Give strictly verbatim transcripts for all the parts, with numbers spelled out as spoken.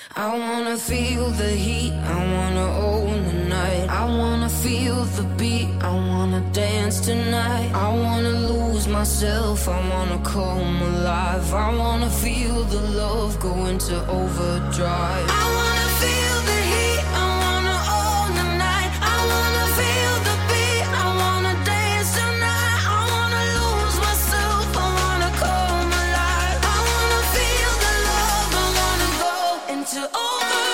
I wanna feel the heat, I wanna own the night. I wanna feel the beat, I wanna dance tonight. I wanna lose myself, I wanna come alive. I wanna feel the love go into overdrive. I wanna feel the heat, I wanna own the night. I wanna feel the beat, I wanna dance tonight. I wanna lose myself, I wanna come alive. I wanna feel the love, I wanna go into overdrive.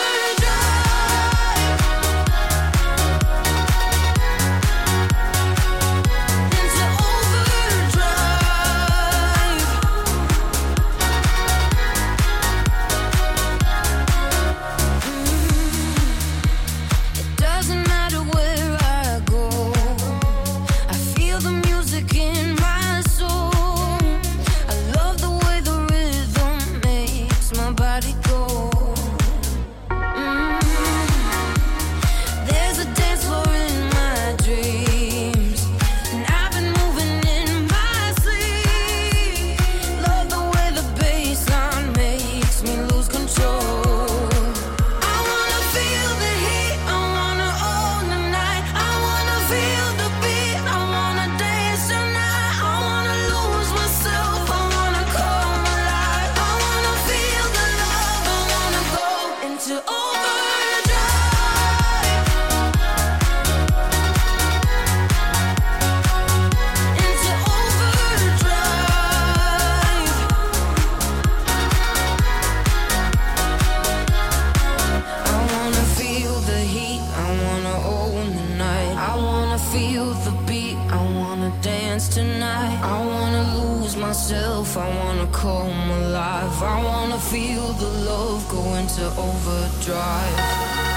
I wanna come alive. I wanna feel the love go into overdrive.